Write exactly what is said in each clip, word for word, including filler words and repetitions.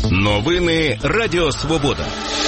Новини Радіо Свобода.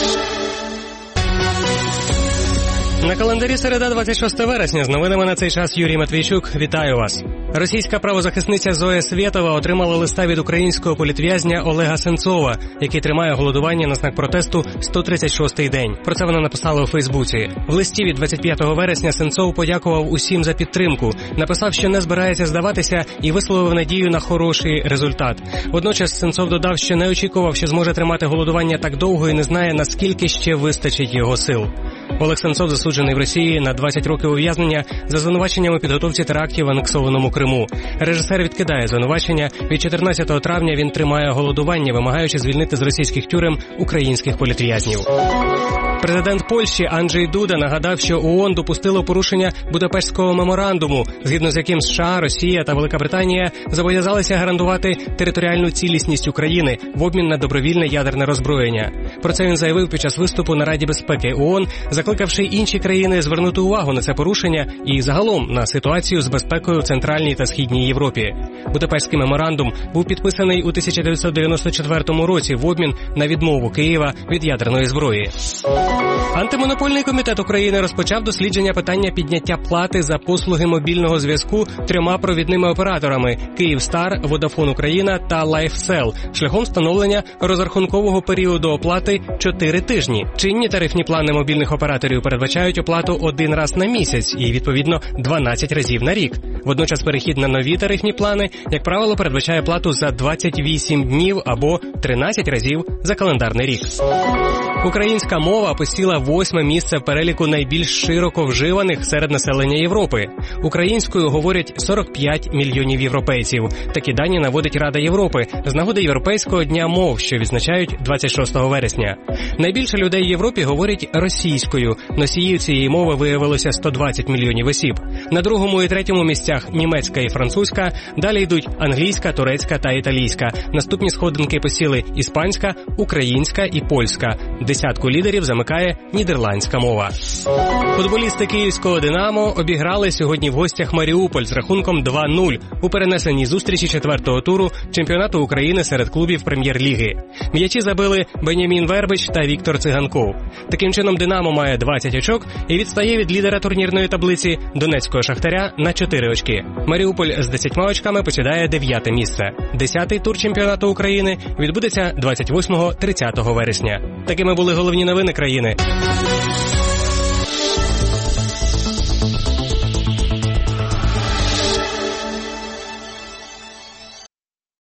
На календарі середа, двадцять шосте вересня. З новинами на цей час Юрій Матвійчук. Вітаю вас. Російська правозахисниця Зоя Свєтова отримала листа від українського політв'язня Олега Сенцова, який тримає голодування на знак протесту сто тридцять шостий день. Про це вона написала у Фейсбуці. В листі від двадцять п'ятого вересня Сенцов подякував усім за підтримку, написав, що не збирається здаватися і висловив надію на хороший результат. Водночас Сенцов додав, що не очікував, що зможе тримати голодування так довго і не знає, наскільки ще вистачить його сил. Олег Сенцов засуджений в Росії на двадцять років ув'язнення за звинуваченням у підготовці терактів в анексованому Криму. Режисер відкидає звинувачення. Від чотирнадцятого травня він тримає голодування, вимагаючи звільнити з російських тюрем українських політв'язнів. Президент Польщі Анджей Дуда нагадав, що ООН допустило порушення Будапештського меморандуму, згідно з яким США, Росія та Велика Британія зобов'язалися гарантувати територіальну цілісність України в обмін на добровільне ядерне роззброєння. Про це він заявив під час виступу на Раді безпеки ООН, закликавши інші країни звернути увагу на це порушення і загалом на ситуацію з безпекою в Центральній та Східній Європі. Будапештський меморандум був підписаний у тисяча дев'ятсот дев'яносто четвертому році в обмін на відмову Києва від ядерної зброї. Антимонопольний комітет України розпочав дослідження питання підняття плати за послуги мобільного зв'язку трьома провідними операторами – «Київстар», «Водафон Україна» та «Лайфсел» шляхом встановлення розрахункового періоду оплати чотири тижні. Чинні тарифні плани мобільних операторів передбачають оплату один раз на місяць і, відповідно, дванадцять разів на рік. Водночас перехід на нові тарифні плани, як правило, передбачає плату за двадцять вісім днів або тринадцять разів за календарний рік. Українська мова посіла восьме місце в переліку найбільш широко вживаних серед населення Європи. Українською говорять сорок п'ять мільйонів європейців. Такі дані наводить Рада Європи з нагоди Європейського дня мов, що відзначають двадцять шостого вересня. Найбільше людей в Європі говорять російською. Носіїв цієї мови виявилося сто двадцять мільйонів осіб. На другому і третьому місцях німецька і французька, далі йдуть англійська, турецька та італійська. Наступні сходинки посіли іспанська, українська і польська. Десятку лідерів замикає нідерландська мова. Футболісти київського «Динамо» обіграли сьогодні в гостях Маріуполь з рахунком два нуль у перенесеній зустрічі четвертого туру чемпіонату України серед клубів прем'єр-ліги. М'ячі забили Бенямін Вербич та Віктор Циганков. Таким чином «Динамо» має двадцять очок і відстає від лідера турнірної таблиці Донецького Шахтаря на чотири очки. Маріуполь з десятьма очками посідає дев'яте місце. Десятий тур чемпіонату України відбудеться двадцять восьмого - тридцятого вересня. Такими були головні новини країни.